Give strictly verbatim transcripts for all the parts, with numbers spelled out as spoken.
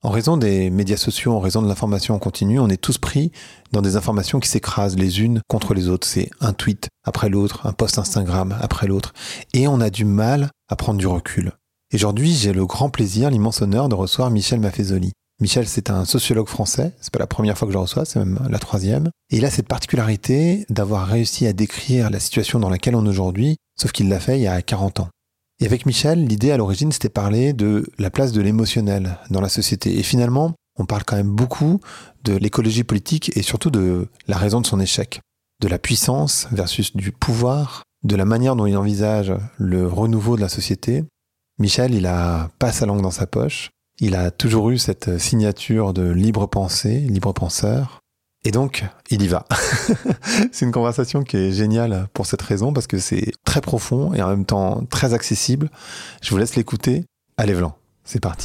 En raison des médias sociaux, en raison de l'information en continu, on est tous pris dans des informations qui s'écrasent les unes contre les autres. C'est un tweet après l'autre, un post Instagram après l'autre. Et on a du mal à prendre du recul. Et aujourd'hui, j'ai le grand plaisir, l'immense honneur de recevoir Michel Maffezoli. Michel, c'est un sociologue français. C'est pas la première fois que je le reçois, c'est même la troisième. Et il a cette particularité d'avoir réussi à décrire la situation dans laquelle on est aujourd'hui, sauf qu'il l'a fait il y a quarante ans. Et avec Michel, l'idée à l'origine, c'était parler de la place de l'émotionnel dans la société. Et finalement, on parle quand même beaucoup de l'écologie politique et surtout de la raison de son échec. De la puissance versus du pouvoir, de la manière dont il envisage le renouveau de la société. Michel, il a pas sa langue dans sa poche. Il a toujours eu cette signature de libre pensée, libre penseur. Et donc, il y va. C'est une conversation qui est géniale pour cette raison, parce que c'est très profond et en même temps très accessible. Je vous laisse l'écouter. Allez, Vlan, c'est parti.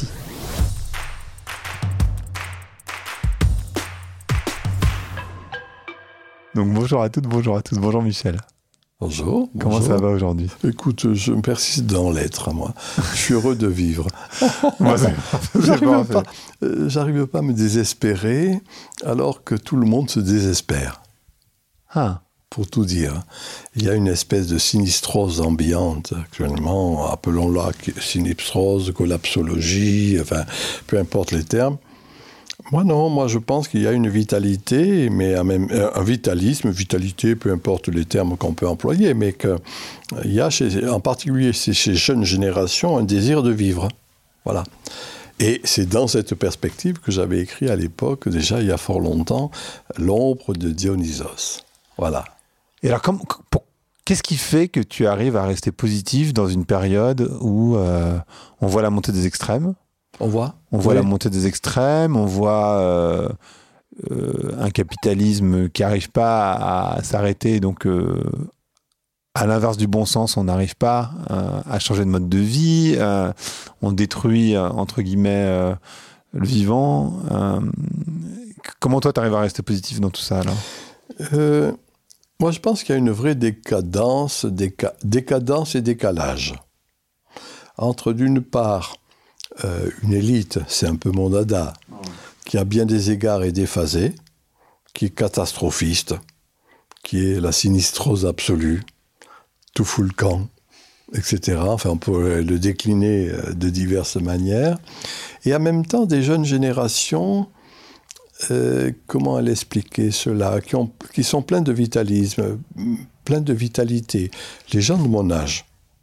Donc bonjour à toutes, bonjour à tous. Bonjour Michel. Bonjour. Comment bonjour. ça va aujourd'hui ? Écoute, je me persiste dans l'être, moi. Je suis heureux de vivre. Moi, c'est, j'arrive, pas, euh, j'arrive pas à me désespérer alors que tout le monde se désespère. Ah. Pour tout dire. Il y a une espèce de sinistrose ambiante actuellement, appelons-la sinistrose, collapsologie, enfin, peu importe les termes. Moi non, moi je pense qu'il y a une vitalité, mais un, même, un vitalisme, vitalité, peu importe les termes qu'on peut employer, mais qu'il y a, chez, en particulier chez les jeunes générations, un désir de vivre. Voilà. Et c'est dans cette perspective que j'avais écrit à l'époque, déjà il y a fort longtemps, L'ombre de Dionysos. Voilà. Et alors, comme, pour, qu'est-ce qui fait que tu arrives à rester positif dans une période où euh, on voit la montée des extrêmes ? On voit On voit oui. la montée des extrêmes, on voit euh, euh, un capitalisme qui n'arrive pas à, à s'arrêter. Donc, euh, à l'inverse du bon sens, on n'arrive pas euh, à changer de mode de vie. Euh, on détruit, euh, entre guillemets, euh, le vivant. Euh, comment toi, tu arrives à rester positif dans tout ça, alors ? euh, Moi, je pense qu'il y a une vraie décadence, déca- décadence et décalage. Entre, d'une part, Euh, une élite, c'est un peu mon dada, qui à bien des égards est déphasée, qui est catastrophiste, qui est la sinistrose absolue, tout fout le camp, et cetera. Enfin, on peut le décliner de diverses manières. Et en même temps, des jeunes générations, euh, comment aller expliquer cela, qui, ont, qui sont pleines de vitalisme, pleines de vitalité. Les gens de mon âge.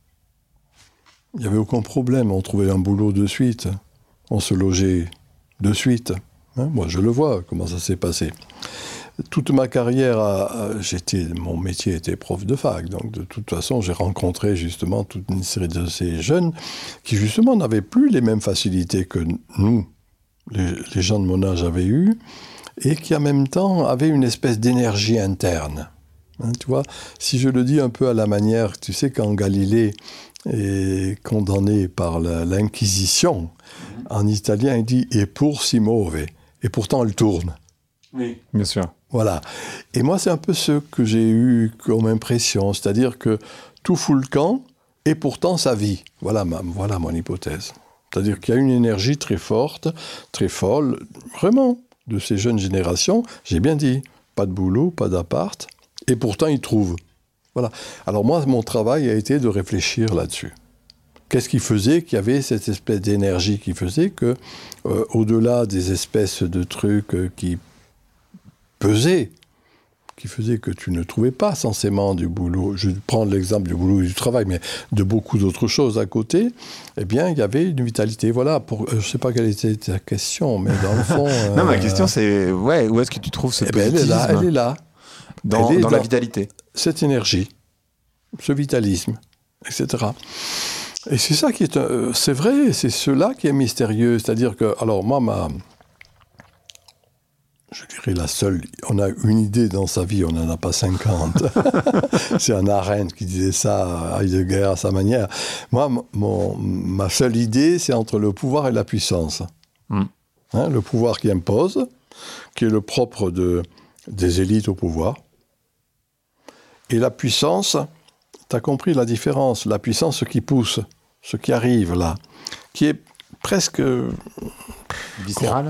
Il n'y avait aucun problème, on trouvait un boulot de suite, on se logeait de suite. Hein, moi, je le vois, comment ça s'est passé. Toute ma carrière, a, j'étais, mon métier était prof de fac, donc de toute façon, j'ai rencontré justement toute une série de ces jeunes qui justement n'avaient plus les mêmes facilités que nous, les, les gens de mon âge avaient eu, et qui en même temps avaient une espèce d'énergie interne. Hein, tu vois, si je le dis un peu à la manière, tu sais, quand Galilée est condamné par la, l'Inquisition, mmh. En italien, il dit « e pur si muove », et pourtant elle tourne. Oui, bien sûr. Voilà. Et moi, c'est un peu ce que j'ai eu comme impression, c'est-à-dire que tout fout le camp, et pourtant ça vit. Voilà, ma, voilà mon hypothèse. C'est-à-dire qu'il y a une énergie très forte, très folle, vraiment, de ces jeunes générations. J'ai bien dit, pas de boulot, pas d'appart, et pourtant ils trouvent. Voilà. Alors moi, mon travail a été de réfléchir là-dessus. Qu'est-ce qui faisait qu'il y avait cette espèce d'énergie qui faisait que, euh, au-delà des espèces de trucs euh, qui pesaient, qui faisaient que tu ne trouvais pas censément du boulot, je prends l'exemple du boulot et du travail, mais de beaucoup d'autres choses à côté, eh bien, il y avait une vitalité. Voilà, pour, euh, je ne sais pas quelle était ta question, mais dans le fond... Euh, non, ma question, c'est, ouais, où est-ce que tu trouves ce eh positivisme ? ben, elle est là, elle est là. Dans, elle est dans dans la vitalité. Cette énergie, ce vitalisme, et cetera. Et c'est ça qui est... Euh, c'est vrai, c'est cela qui est mystérieux. C'est-à-dire que... Alors, moi, ma... Je dirais la seule... On a une idée dans sa vie, on n'en a pas cinquante. C'est un Arendt qui disait ça à Heidegger à sa manière. Moi, mon, ma seule idée, c'est entre le pouvoir et la puissance. Mm. Hein, le pouvoir qui impose, qui est le propre de, des élites au pouvoir. Et la puissance, tu as compris la différence, la puissance qui pousse, ce qui arrive là, qui est presque... Viscéral ?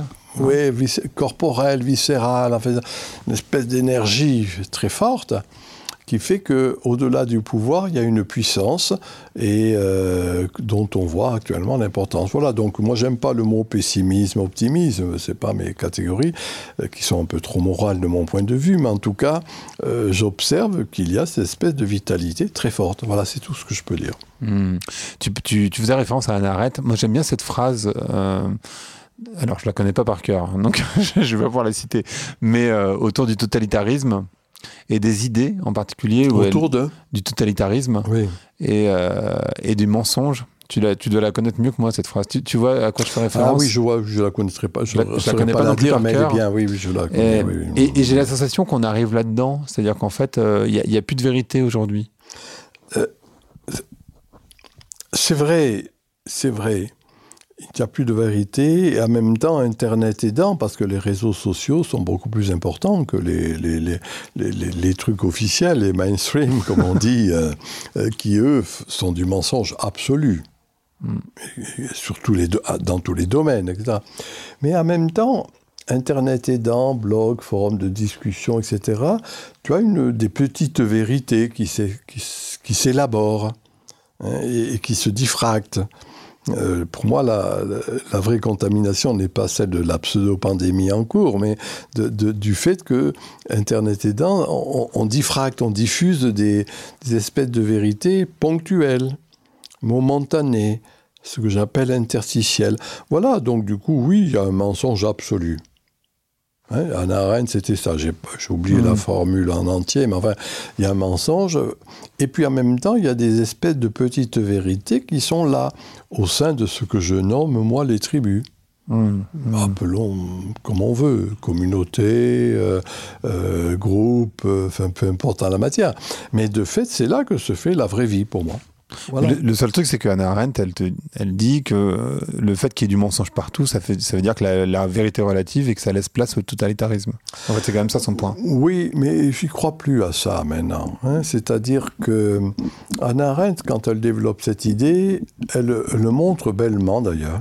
Oui, vis- corporel, viscéral, en fait, une espèce d'énergie très forte qui fait qu'au-delà du pouvoir, il y a une puissance et euh, dont on voit actuellement l'importance. Voilà, donc moi, j'aime pas le mot pessimisme, optimisme, c'est pas mes catégories euh, qui sont un peu trop morales de mon point de vue, mais en tout cas, euh, j'observe qu'il y a cette espèce de vitalité très forte. Voilà, c'est tout ce que je peux dire. Mmh. Tu, tu, tu faisais référence à Hannah Arendt. Moi, j'aime bien cette phrase... Euh... Alors, je la connais pas par cœur, donc je vais pas pouvoir la citer, mais euh, autour du totalitarisme et des idées en particulier. Où Autour elle, de Du totalitarisme oui. et, euh, et du mensonge. Tu, la, tu dois la connaître mieux que moi, cette phrase. Tu, tu vois à quoi je fais référence? Ah oui, je vois, je la connaîtrais pas. Je, je la, je la connais pas, pas non plus dire, par mais cœur. elle est bien, oui, oui, je la connais. Et, oui, oui. et, et j'ai la sensation qu'on arrive là-dedans, c'est-à-dire qu'en fait, il euh, n'y a, a plus de vérité aujourd'hui. Euh, c'est vrai, c'est vrai. Il n'y a plus de vérité, et en même temps, Internet aidant, parce que les réseaux sociaux sont beaucoup plus importants que les, les, les, les, les, les trucs officiels, les mainstream, comme on dit, euh, euh, qui, eux, sont du mensonge absolu. Mm. Et, et surtout les do- dans tous les domaines, et cetera. Mais en même temps, Internet aidant, blog, forum de discussion, et cetera, tu as une, des petites vérités qui, qui, qui s'élaborent hein, et, et qui se diffractent. Euh, pour moi, la, la, la vraie contamination n'est pas celle de la pseudo-pandémie en cours, mais de, de, du fait que, Internet aidant, on, on diffracte, on diffuse des, des espèces de vérités ponctuelles, momentanées, ce que j'appelle interstitielles. Voilà, donc du coup, oui, il y a un mensonge absolu. Hein, Hannah Arendt, c'était ça. J'ai, j'ai oublié mmh. la formule en entier, mais enfin, il y a un mensonge. Et puis en même temps, il y a des espèces de petites vérités qui sont là, au sein de ce que je nomme, moi, les tribus. Mmh. Appelons comme on veut, communauté, euh, euh, groupe, euh, enfin, peu importe en la matière. Mais de fait, c'est là que se fait la vraie vie pour moi. Voilà. Le, le seul truc, c'est que Hannah Arendt, elle, te, elle dit que euh, le fait qu'il y ait du mensonge partout, ça, fait, ça veut dire que la, la vérité est relative et que ça laisse place au totalitarisme. En fait, c'est quand même ça son point. Oui, mais j'y crois plus à ça maintenant. Hein. C'est-à-dire que Hannah Arendt, quand elle développe cette idée, elle, elle le montre bellement d'ailleurs.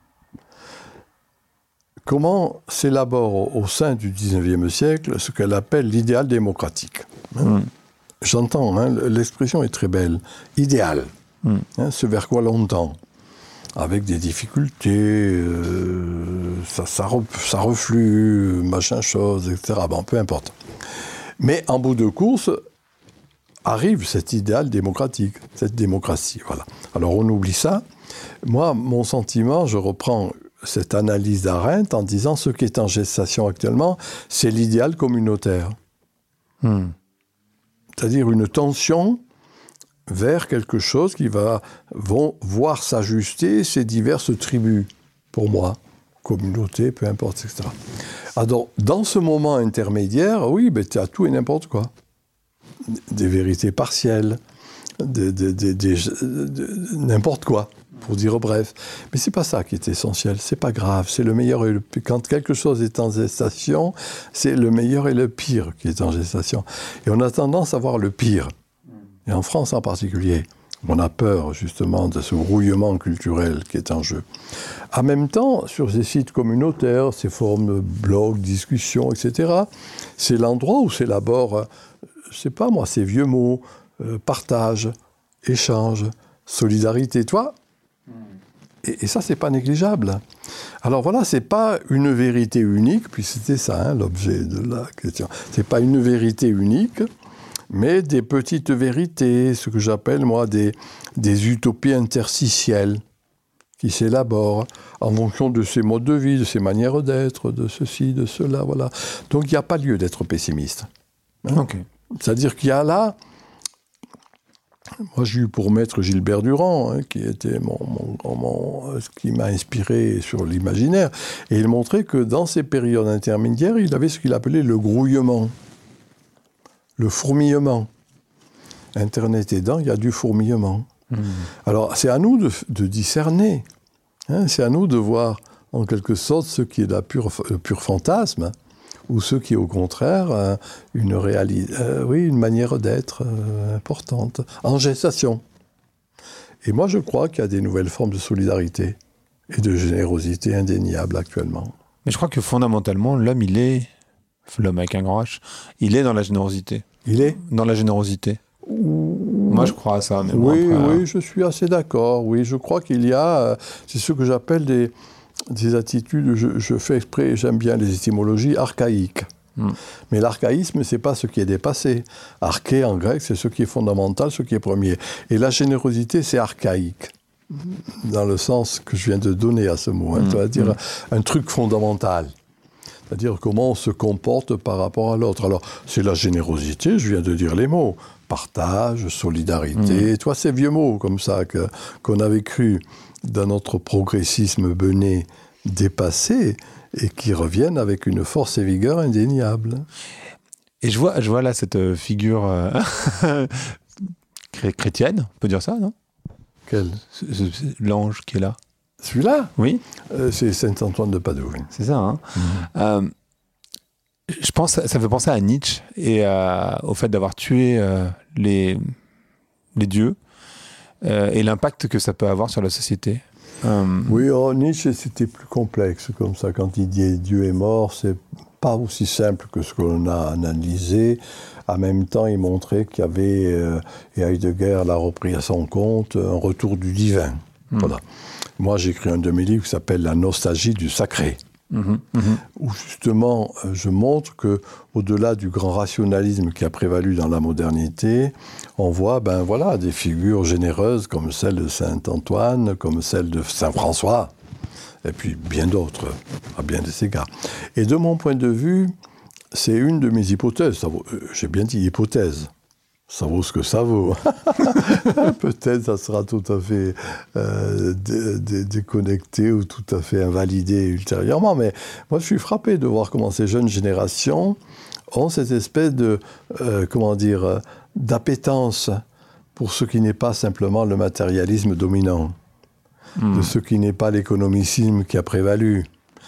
Comment s'élabore au, au sein du dix-neuvième siècle ce qu'elle appelle l'idéal démocratique. Hein. Mm. J'entends, hein, l'expression est très belle. Idéal, mm. hein, ce vers quoi l'on tend. Avec des difficultés, euh, ça, ça, re, ça reflue, machin chose, et cetera. Bon, peu importe. Mais en bout de course, arrive cet idéal démocratique, cette démocratie. Voilà. Alors on oublie ça. Moi, mon sentiment, je reprends cette analyse d'Arendt en disant ce qui est en gestation actuellement, c'est l'idéal communautaire. Mm. C'est-à-dire une tension vers quelque chose qui va vont voir s'ajuster ces diverses tribus, pour moi, communauté, peu importe, et cetera. Alors, dans ce moment intermédiaire, oui, ben, tu as tout et n'importe quoi. Des vérités partielles, des, des, des, des, des, n'importe quoi, pour dire bref. Mais c'est pas ça qui est essentiel, c'est pas grave, c'est le meilleur et le pire. Quand quelque chose est en gestation, c'est le meilleur et le pire qui est en gestation. Et on a tendance à voir le pire. Et en France en particulier, on a peur justement de ce brouillement culturel qui est en jeu. En même temps, sur ces sites communautaires, ces formes de blogs, discussions, et cetera, c'est l'endroit où s'élaborent, je sais pas moi, ces vieux mots, euh, partage, échange, solidarité, toi. Et, et ça, c'est pas négligeable. Alors voilà, c'est pas une vérité unique, puis c'était ça hein, l'objet de la question. C'est pas une vérité unique, mais des petites vérités, ce que j'appelle, moi, des, des utopies interstitielles qui s'élaborent en fonction de ses modes de vie, de ses manières d'être, de ceci, de cela, voilà. Donc, il n'y a pas lieu d'être pessimiste. Hein okay. C'est-à-dire qu'il y a là... Moi, j'ai eu pour maître Gilbert Durand, hein, qui était mon, mon, mon, ce qui m'a inspiré sur l'imaginaire, et il montrait que dans ces périodes intermédiaires, il avait ce qu'il appelait le grouillement. Le fourmillement. Internet aidant, il y a du fourmillement. Mmh. Alors, c'est à nous de, de discerner. Hein, c'est à nous de voir, en quelque sorte, ce qui est la pure, le pur fantasme, ou ce qui est, au contraire, euh, une, réali- euh, oui, une manière d'être euh, importante, en gestation. Et moi, je crois qu'il y a des nouvelles formes de solidarité et de générosité indéniable actuellement. Mais je crois que fondamentalement, l'homme, il est, l'homme avec un grand H, il est dans la générosité. Il est Dans la générosité. Ouh. Moi, je crois à ça. Mais oui, bon, après, oui, je suis assez d'accord. Oui, je crois qu'il y a, c'est ce que j'appelle des, des attitudes, je, je fais exprès, j'aime bien les étymologies, archaïques. Hmm. Mais l'archaïsme, c'est pas ce qui est dépassé. Arché, en grec, c'est ce qui est fondamental, ce qui est premier. Et la générosité, c'est archaïque. Dans le sens que je viens de donner à ce mot, hein, mmh, c'est-à-dire mmh. un truc fondamental, c'est-à-dire comment on se comporte par rapport à l'autre. Alors, c'est la générosité, je viens de dire les mots, partage, solidarité, mmh. toi, ces vieux mots comme ça que, qu'on avait cru dans notre progressisme bené dépassé et qui reviennent avec une force et vigueur indéniables. Et je vois, je vois là cette figure euh, chrétienne, on peut dire ça, non ? Quel ? L'ange qui est là. Celui-là ? Oui. Euh, c'est Saint-Antoine de Padoue. C'est ça, hein. Mmh. Euh, je pense, ça fait penser à Nietzsche et à, au fait d'avoir tué euh, les, les dieux euh, et l'impact que ça peut avoir sur la société. Euh... Oui, oh, Nietzsche, c'était plus complexe comme ça. Quand il dit Dieu est mort, c'est pas aussi simple que ce qu'on a analysé. En même temps, il montrait qu'il y avait, euh, et Heidegger l'a repris à son compte, un retour du divin. Mmh. Voilà. Moi, j'ai écrit un de mes livres qui s'appelle La nostalgie du sacré, mmh. Mmh. où justement, je montre qu'au-delà du grand rationalisme qui a prévalu dans la modernité, on voit ben, voilà, des figures généreuses comme celle de Saint-Antoine, comme celle de Saint-François, et puis bien d'autres, à bien des égards. Et de mon point de vue, c'est une de mes hypothèses. Ça vaut, euh, j'ai bien dit hypothèse. Ça vaut ce que ça vaut. Peut-être ça sera tout à fait euh, dé- dé- déconnecté ou tout à fait invalidé ultérieurement. Mais moi, je suis frappé de voir comment ces jeunes générations ont cette espèce de, euh, comment dire, d'appétence pour ce qui n'est pas simplement le matérialisme dominant, mmh. de ce qui n'est pas l'économicisme qui a prévalu.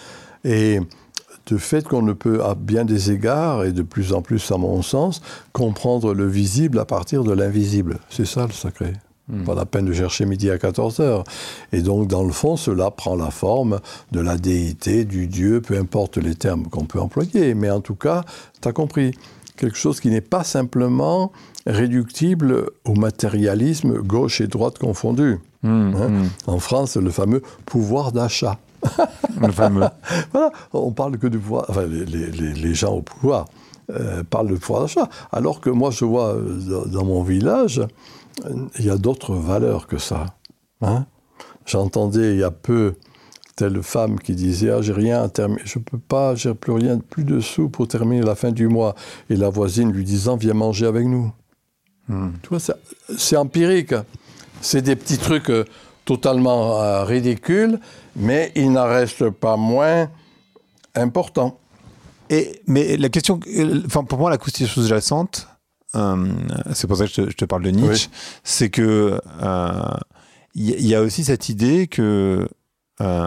Et de fait qu'on ne peut, à bien des égards, et de plus en plus à mon sens, comprendre le visible à partir de l'invisible. C'est ça le sacré. Mmh. Pas la peine de chercher midi à quatorze heures. Et donc, dans le fond, cela prend la forme de la déité, du Dieu, peu importe les termes qu'on peut employer. Mais en tout cas, tu as compris, quelque chose qui n'est pas simplement réductible au matérialisme gauche et droite confondus. Mmh, hein mmh. En France, le fameux pouvoir d'achat. Le fameux. Voilà, on parle que du pouvoir, enfin les, les, les gens au pouvoir euh, parlent de pouvoir d'achat, alors que moi je vois euh, dans mon village, il y a d'autres valeurs que ça. Hein. J'entendais il y a peu telle femme qui disait ah, j'ai rien à terminer, je peux pas, j'ai plus rien, plus de sous pour terminer la fin du mois, et la voisine lui disant viens manger avec nous. Hmm. Tu vois, c'est, c'est empirique, c'est des petits trucs euh, totalement euh, ridicules. Mais il n'en reste pas moins important. Et, mais la question, enfin pour moi, la question sous-jacente, euh, c'est pour ça que je te, je te parle de Nietzsche, oui. c'est que il euh, y, y a aussi cette idée que euh,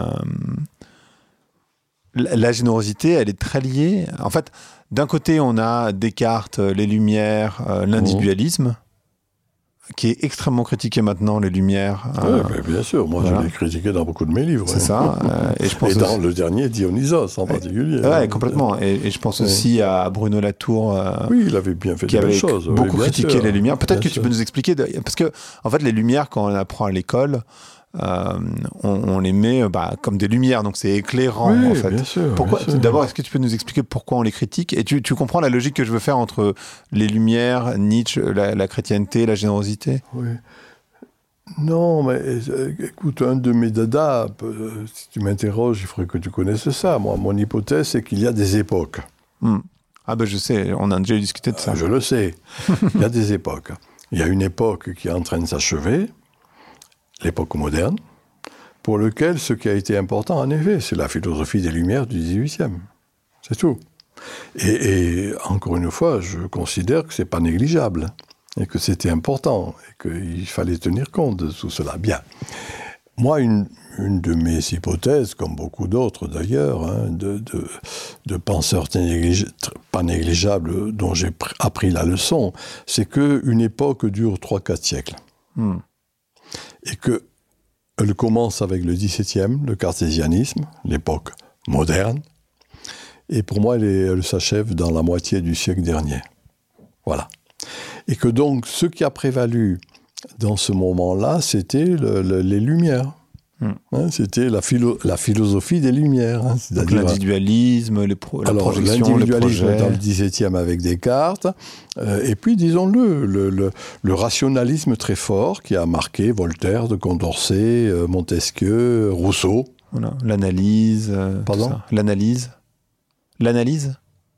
la, la générosité, elle est très liée. En fait, d'un côté, on a Descartes, les Lumières, euh, l'individualisme. Oh. Qui est extrêmement critiqué maintenant, les Lumières. Oui, euh, mais bien sûr. Moi, voilà. je l'ai critiqué dans beaucoup de mes livres. C'est ça. Euh, et je pense et dans aussi... le dernier, Dionysos, en particulier. Oui, hein. complètement. Et, et je pense oui. aussi à Bruno Latour. Euh, oui, il avait bien fait des belles choses. beaucoup oui, critiqué sûr. les Lumières. Peut-être bien que sûr. tu peux nous expliquer. De... Parce que, en fait, les Lumières, quand on apprend à l'école, euh, on, on les met bah, comme des lumières. Donc, c'est éclairant, oui, en fait. Bien sûr, pourquoi, bien sûr. D'abord, est-ce que tu peux nous expliquer pourquoi on les critique ? Et tu, tu comprends la logique que je veux faire entre les Lumières, Nietzsche, la, la chrétienté, la générosité ? Oui. Non, mais euh, écoute, un de mes dadas, euh, si tu m'interroges, il faudrait que tu connaisses ça. Moi, mon hypothèse, c'est qu'il y a des époques. Hmm. Ah ben je sais, on a déjà discuté de ça. Euh, je le sais. Il y a des époques. Il y a une époque qui est en train de s'achever, l'époque moderne, pour laquelle ce qui a été important, en effet, c'est la philosophie des Lumières du dix-huitième. C'est tout. Et, et encore une fois, je considère que ce n'est pas négligeable. Et que c'était important, et qu'il fallait tenir compte de tout cela. Bien. Moi, une, une de mes hypothèses, comme beaucoup d'autres d'ailleurs, hein, de, de, de penseurs néglige, pas négligeables dont j'ai pr- appris la leçon, c'est qu'une époque dure trois quatre siècles. Hmm. Et que Elle commence avec le dix-septième, le cartésianisme, l'époque moderne. Et pour moi, elle, est, elle s'achève dans la moitié du siècle dernier. Voilà. Et que donc, ce qui a prévalu dans ce moment-là, c'était le, le, les Lumières. Mmh. Hein, c'était la, philo- la philosophie des Lumières. Hein, donc l'individualisme, les pro- la alors, projection, l'individualisme le projet. Dans le dix-septième avec Descartes. Euh, et puis, disons-le, le, le, le rationalisme très fort qui a marqué Voltaire, de Condorcet, euh, Montesquieu, Rousseau. Voilà. L'analyse. Euh, Pardon ? L'analyse. L'analyse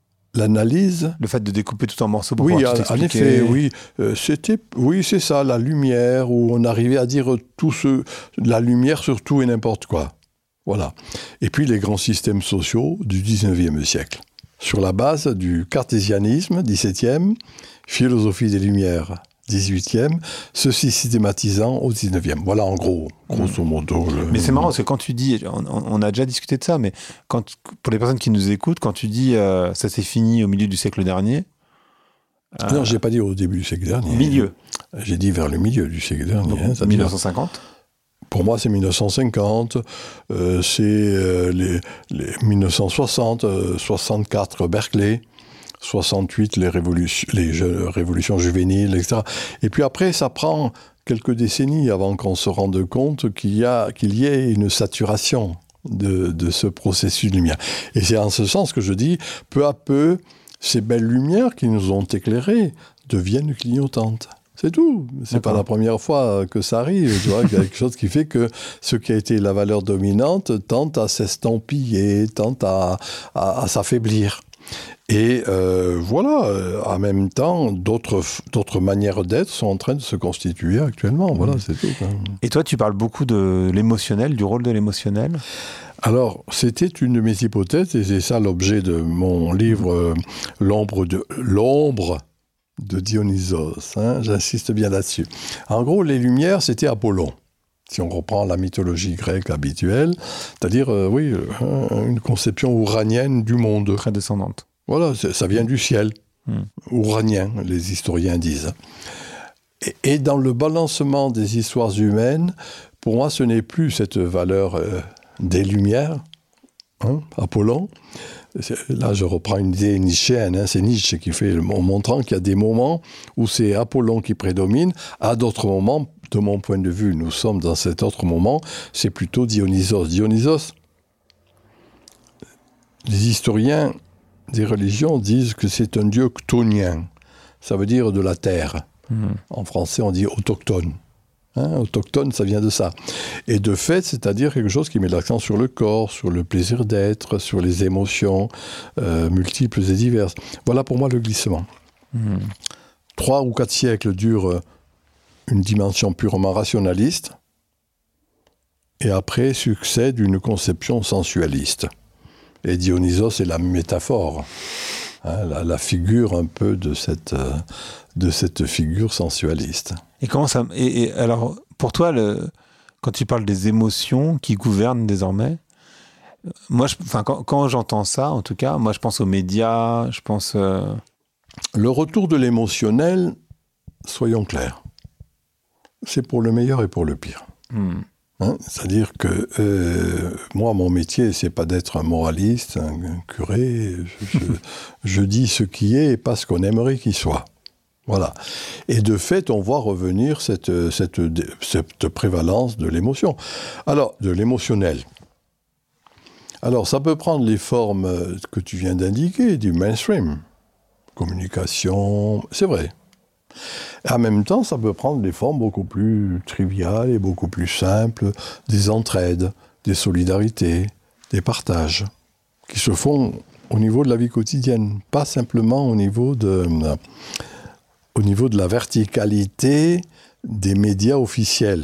L'analyse. Le fait de découper tout en morceaux pour oui, pouvoir tout en expliquer. effet, oui. Euh, c'était, oui, c'est ça, la lumière, où on arrivait à dire tout ce, la lumière sur tout et n'importe quoi. Voilà. Et puis les grands systèmes sociaux du dix-neuvième siècle. Sur la base du cartésianisme, dix-septième, philosophie des Lumières, dix-huitième, ceci systématisant au dix-neuvième. Voilà en gros, grosso modo. Le... Mais c'est marrant parce que quand tu dis, on, on a déjà discuté de ça, mais quand, pour les personnes qui nous écoutent, quand tu dis euh, ça s'est fini au milieu du siècle dernier. Euh, non, je n'ai pas dit au début du siècle dernier. Milieu. J'ai dit vers le milieu du siècle dernier. Donc, hein, ça mille neuf cent cinquante. Pour moi, c'est mille neuf cent cinquante, euh, c'est euh, les, les mille neuf cent soixante, euh, soixante-quatre Berkeley, soixante-huit les, révolutions, les je, révolutions juvéniles, et cetera. Et puis après, ça prend quelques décennies avant qu'on se rende compte qu'il y, a, qu'il y ait une saturation de, de ce processus de lumière. Et c'est en ce sens que je dis, peu à peu, ces belles lumières qui nous ont éclairés deviennent clignotantes. C'est tout. C'est D'accord. pas la première fois que ça arrive. Tu vois, il y a quelque chose qui fait que ce qui a été la valeur dominante tente à s'estampiller, tente à, à, à s'affaiblir. Et euh, voilà, euh, en même temps, d'autres, d'autres manières d'être sont en train de se constituer actuellement. Voilà, mmh. c'est tout. Hein. Et toi, tu parles beaucoup de l'émotionnel, du rôle de l'émotionnel ? Alors, c'était une de mes hypothèses, et c'est ça l'objet de mon livre euh, L'ombre de l'ombre de Dionysos. Hein, j'insiste bien là-dessus. En gros, les Lumières, c'était Apollon. Si on reprend la mythologie grecque habituelle, c'est-à-dire, euh, oui, euh, une conception ouranienne du monde. Très descendante. Voilà, ça vient du ciel. Mmh. Ouranien, les historiens disent. Et, et dans le balancement des histoires humaines, pour moi, ce n'est plus cette valeur euh, des Lumières, hein, Apollon. Là, je reprends une idée nietzschéenne, hein, c'est Nietzsche qui fait, en montrant qu'il y a des moments où c'est Apollon qui prédomine, à d'autres moments, de mon point de vue, nous sommes dans cet autre moment, c'est plutôt Dionysos. Dionysos, les historiens des religions disent que c'est un dieu chtonien, ça veut dire de la terre. Mmh. En français, on dit autochtone. Hein, autochtone, ça vient de ça. Et de fait, c'est-à-dire quelque chose qui met l'accent sur le corps, sur le plaisir d'être, sur les émotions euh, multiples et diverses. Voilà pour moi le glissement. Mmh. Trois ou quatre siècles dure une dimension purement rationaliste, et après succède une conception sensualiste. Et Dionysos est la métaphore, hein, la, la figure un peu de cette, euh, de cette figure sensualiste. Et comment ça et, et alors pour toi, le, quand tu parles des émotions qui gouvernent désormais, moi, je, enfin quand, quand j'entends ça, en tout cas, moi je pense aux médias, je pense. Euh... Le retour de l'émotionnel, soyons clairs, c'est pour le meilleur et pour le pire. Hmm. Hein, c'est-à-dire que euh, moi, mon métier, c'est pas d'être un moraliste, un, un curé. Je, je, je dis ce qui est et pas ce qu'on aimerait qu'il soit. Voilà. Et de fait, on voit revenir cette, cette, cette prévalence de l'émotion. Alors, de l'émotionnel. Alors, ça peut prendre les formes que tu viens d'indiquer, du mainstream. Communication, c'est vrai. Et en même temps, ça peut prendre des formes beaucoup plus triviales et beaucoup plus simples, des entraides, des solidarités, des partages, qui se font au niveau de la vie quotidienne, pas simplement au niveau de, au niveau de la verticalité des médias officiels.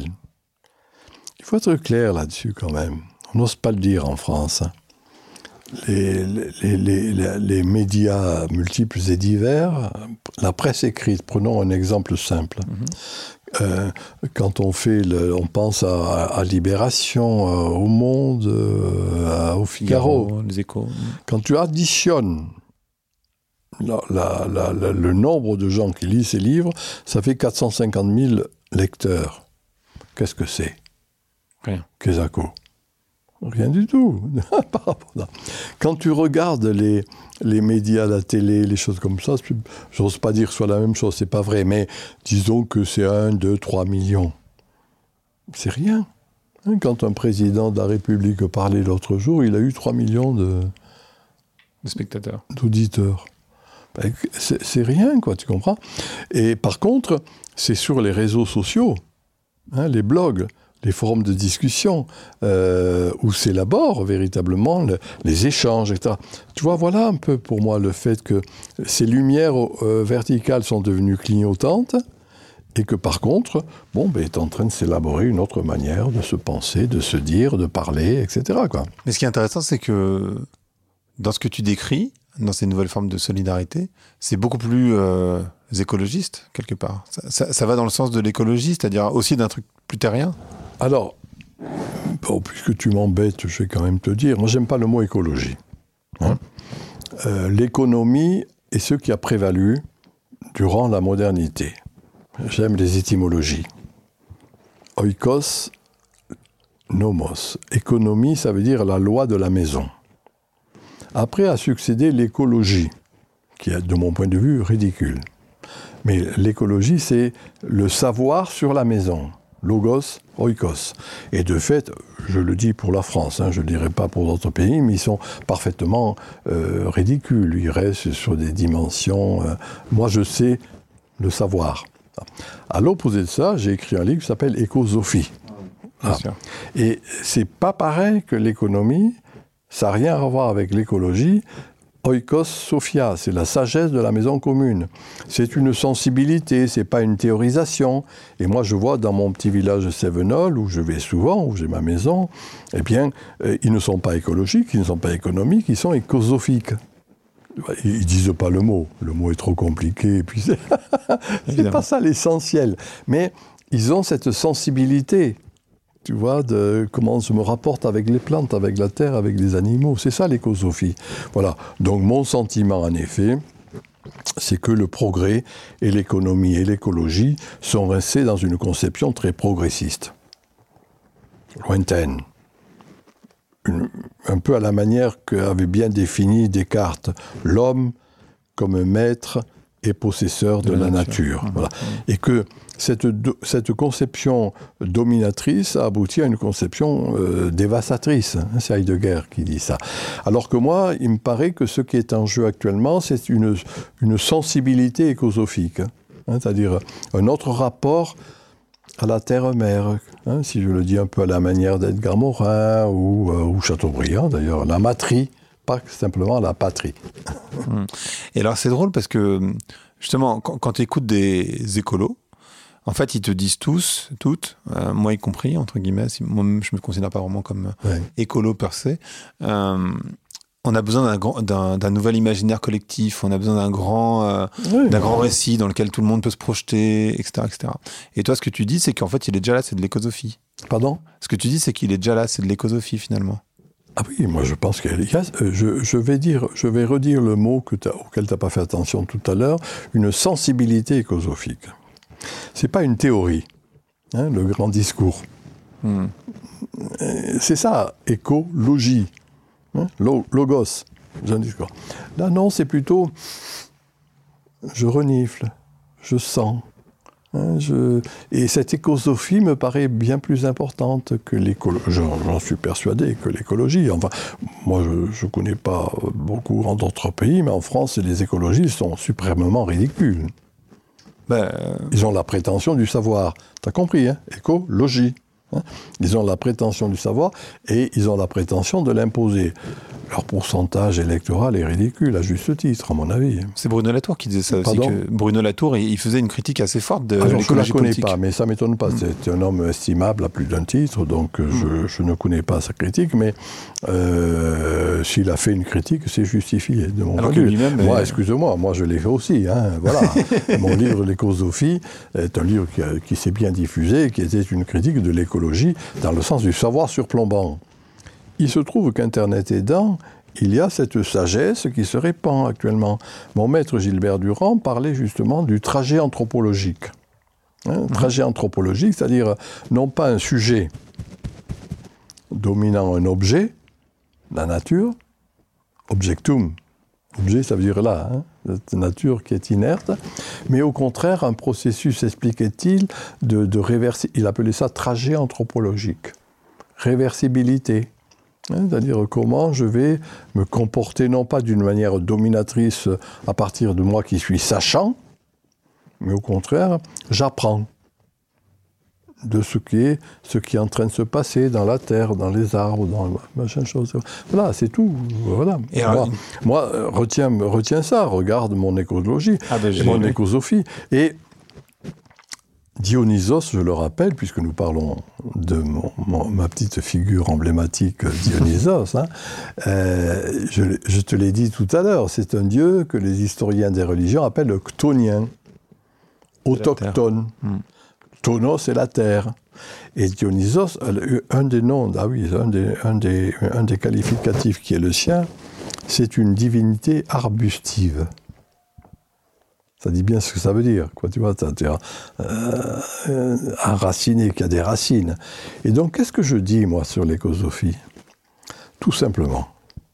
Il faut être clair là-dessus quand même. On n'ose pas le dire en France. Les, les, les, les, les médias multiples et divers, la presse écrite, prenons un exemple simple. Mm-hmm. Euh, quand on fait, le, on pense à, à Libération, à, au Monde, à, au Figaro, Figaro, les Échos. Quand tu additionnes la, la, la, la, le nombre de gens qui lisent ces livres, ça fait quatre cent cinquante mille lecteurs. Qu'est-ce que c'est ? Rien. Qu'est-ce que Rien du tout. Par rapport à... Quand tu regardes les, les médias, la télé, les choses comme ça, j'ose pas dire que ce soit la même chose, c'est pas vrai, mais disons que c'est un, deux, trois millions. C'est rien. Quand un président de la République parlait l'autre jour, il a eu trois millions de, de spectateurs, d'auditeurs. Ben, c'est, c'est rien, quoi, tu comprends? Et par contre, c'est sur les réseaux sociaux, hein, les blogs, les forums de discussion, euh, où s'élaborent véritablement le, les échanges, et cetera. Tu vois, voilà un peu pour moi le fait que ces lumières euh, verticales sont devenues clignotantes, et que par contre, bon, ben, est en train de s'élaborer une autre manière de se penser, de se dire, de parler, et cetera, quoi. Mais ce qui est intéressant, c'est que dans ce que tu décris, dans ces nouvelles formes de solidarité, c'est beaucoup plus euh, écologiste, quelque part. Ça, ça, ça va dans le sens de l'écologie, c'est-à-dire aussi d'un truc plus terrien. Alors, bon, puisque tu m'embêtes, je vais quand même te dire, moi, j'aime pas le mot écologie. Hein. Euh, l'économie est ce qui a prévalu durant la modernité. J'aime les étymologies. Oikos, nomos. Économie, ça veut dire la loi de la maison. Après a succédé l'écologie, qui est, de mon point de vue, ridicule. Mais l'écologie, c'est le savoir sur la maison. Logos, oikos. Et de fait, je le dis pour la France, hein, je ne le dirai pas pour d'autres pays, mais ils sont parfaitement euh, ridicules. Ils restent sur des dimensions... Euh, moi, je sais le savoir. À l'opposé de ça, j'ai écrit un livre qui s'appelle Écosophie. Ah. Et c'est pas pareil que l'économie, ça n'a rien à voir avec l'écologie. Oikos Sophia, c'est la sagesse de la maison commune. C'est une sensibilité, c'est pas une théorisation. Et moi, je vois dans mon petit village de Sévenol, où je vais souvent, où j'ai ma maison, eh bien, euh, ils ne sont pas écologiques, ils ne sont pas économiques, ils sont écosophiques. Ils ne disent pas le mot. Le mot est trop compliqué. Et puis c'est c'est pas ça l'essentiel. Mais ils ont cette sensibilité, tu vois, de comment je me rapporte avec les plantes, avec la terre, avec les animaux. C'est ça l'écosophie. Voilà. Donc mon sentiment, en effet, c'est que le progrès et l'économie et l'écologie sont restés dans une conception très progressiste, lointaine. Une, un peu à la manière qu'avait bien défini Descartes, l'homme comme maître et possesseur de, de la nature. nature. Mmh. Voilà. Et que cette, do, cette conception dominatrice a abouti à une conception euh, dévastatrice. C'est Heidegger qui dit ça. Alors que moi, il me paraît que ce qui est en jeu actuellement, c'est une, une sensibilité écosophique, hein, c'est-à-dire un autre rapport à la terre-mère, hein, si je le dis un peu à la manière d'Edgar Morin ou, euh, ou Chateaubriand d'ailleurs, la matrie, pas simplement la patrie. Et alors c'est drôle parce que justement, quand, quand tu écoutes des écolos, en fait ils te disent tous, toutes, euh, moi y compris, entre guillemets, si, moi-même je me considère pas vraiment comme ouais. écolo per se, euh, on a besoin d'un, grand, d'un, d'un nouvel imaginaire collectif, on a besoin d'un grand, euh, oui, d'un grand récit dans lequel tout le monde peut se projeter, et cetera, et cetera. Et toi, ce que tu dis, c'est qu'en fait, il est déjà là, c'est de l'écosophie. Pardon ? Ce que tu dis, c'est qu'il est déjà là, c'est de l'écosophie, finalement. Ah oui, moi je pense qu'il y a... Je, je, vais, dire, je vais redire le mot que auquel tu n'as pas fait attention tout à l'heure, une sensibilité écosophique. Ce n'est pas une théorie, hein, le grand discours. Hmm. C'est ça, écologie. Hein? Logos, j'ai un discours. Là, non, c'est plutôt je renifle, je sens. Hein, je... Et cette écosophie me paraît bien plus importante que l'écologie. J'en, j'en suis persuadé que l'écologie. Enfin, moi, je ne connais pas beaucoup en d'autres pays, mais en France, les écologistes sont suprêmement ridicules. Ben... Ils ont la prétention du savoir. T'as compris, hein? Écologie. Hein? Ils ont la prétention du savoir et ils ont la prétention de l'imposer. Leur pourcentage électoral est ridicule, à juste titre, à mon avis. C'est Bruno Latour qui disait ça aussi. Que Bruno Latour, il faisait une critique assez forte de Alors, l'écologie politique. Je ne la connais politique. pas, mais ça ne m'étonne pas. Mm. C'est un homme estimable à plus d'un titre, donc mm. je, je ne connais pas sa critique, mais euh, s'il a fait une critique, c'est justifié, de mon point de vue. Moi, est... excuse-moi, moi je l'ai fait aussi. Hein, voilà. Mon livre, L'écosophie, est un livre qui, a, qui s'est bien diffusé, qui était une critique de l'écologie dans le sens du savoir surplombant. Il se trouve qu'Internet aidant, il y a cette sagesse qui se répand actuellement. Mon maître Gilbert Durand parlait justement du trajet anthropologique. Hein, mmh. Trajet anthropologique, c'est-à-dire non pas un sujet dominant un objet, la nature, objectum, objet ça veut dire là, hein, cette nature qui est inerte, mais au contraire un processus, expliquait-il, de, de réversi, il appelait ça trajet anthropologique, réversibilité. C'est-à-dire comment je vais me comporter non pas d'une manière dominatrice à partir de moi qui suis sachant, mais au contraire, j'apprends de ce qui est, ce qui est en train de se passer dans la terre, dans les arbres, dans machin chose. Voilà, c'est tout. Voilà. Et moi, alors... moi retiens, retiens ça, regarde mon écologie, ah ben, et mon vu. écosophie. Et Dionysos, je le rappelle, puisque nous parlons de mon, mon, ma petite figure emblématique Dionysos, hein, euh, je, je te l'ai dit tout à l'heure, c'est un dieu que les historiens des religions appellent le chtonien, autochtone. Hmm. Tonos, c'est la terre. Et Dionysos, un des noms, ah oui, un des, un des, un des qualificatifs qui est le sien, c'est une divinité arbustive. Ça dit bien ce que ça veut dire, quoi, tu vois, c'est-à-dire euh, euh, enraciné, qui a des racines. Et donc, qu'est-ce que je dis, moi, sur l'écosophie ? Tout simplement